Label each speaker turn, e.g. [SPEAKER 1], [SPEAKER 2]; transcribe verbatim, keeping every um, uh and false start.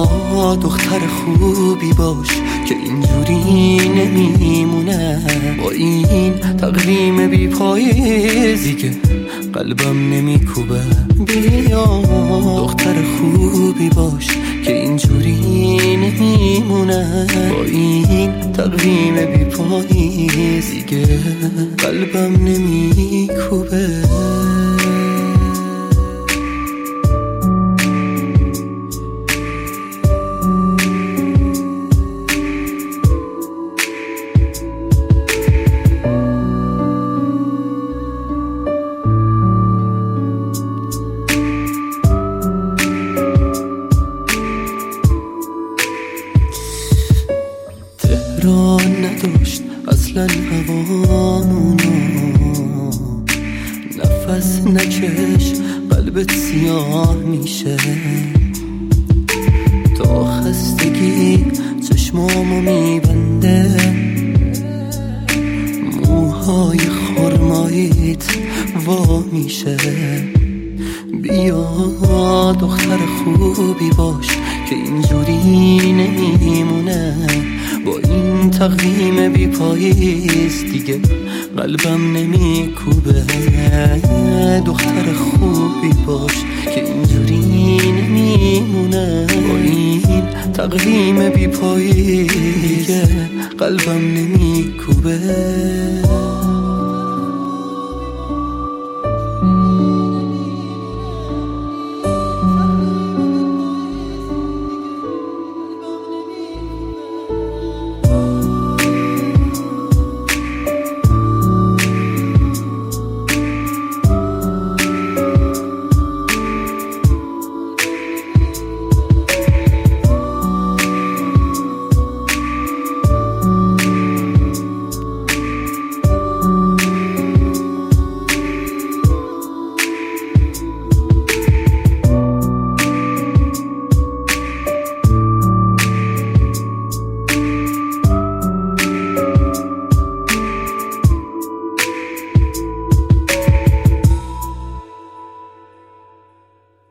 [SPEAKER 1] بیا دختر خوبی باش که اینجوری نمیمونه. با این تقویم بی پاییز دیگه قلبم نمیکوبه. بیا دختر خوبی باش که اینجوری نمیمونه. با این تقویم بی پاییز دیگه قلبم نمیکوبه. تهران نداشت اصلا هوامونو، نفس نکش قلبت سیاه میشه. تا خستگی چشمامو میبنده، موهای خرماییت وا میشه. بیا دختر خوبی باش که اینجوری نمیمونه. با این تقویم بی پاییز دیگه قلبم نمیکوبه. دختر خوبی باش که اینجوری نمیمونه. با این تقویم بی پاییز دیگه قلبم نمیکوبه.